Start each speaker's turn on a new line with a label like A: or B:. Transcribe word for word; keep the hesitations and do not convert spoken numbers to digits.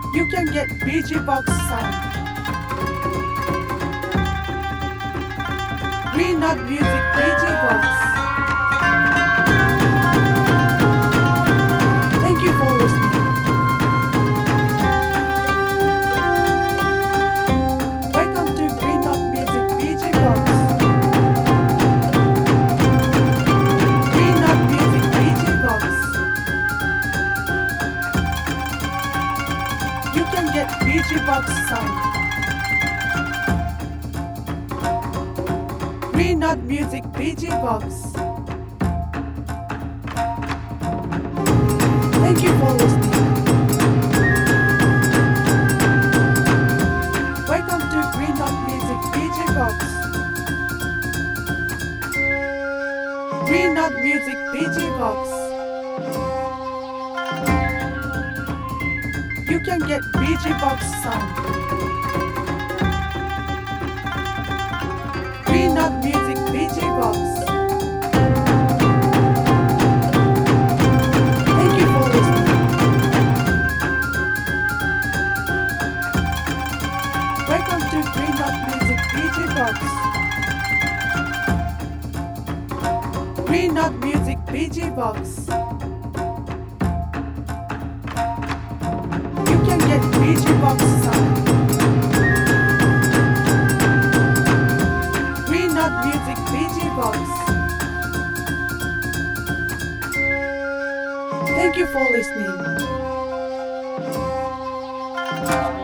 A: You can get B G Box sound. Green Dot Music B G Box. Thank you for listening. Welcome to Green Dot Music B G Box. Green Dot Music B G Box. You can get B G Box sound. Green Dot Music B G Box. Thank you for listening. Welcome to Green Dot Music B G Box. Green Dot Music B G Box. You can get B G Box sound. Green Dot Music B G Box. Thank you for listening. Welcome to Green Dot Music B G Box. Green Dot Music B G Box. You can get B G Box sound. Green Dot Music B G Box. Thank you for listening.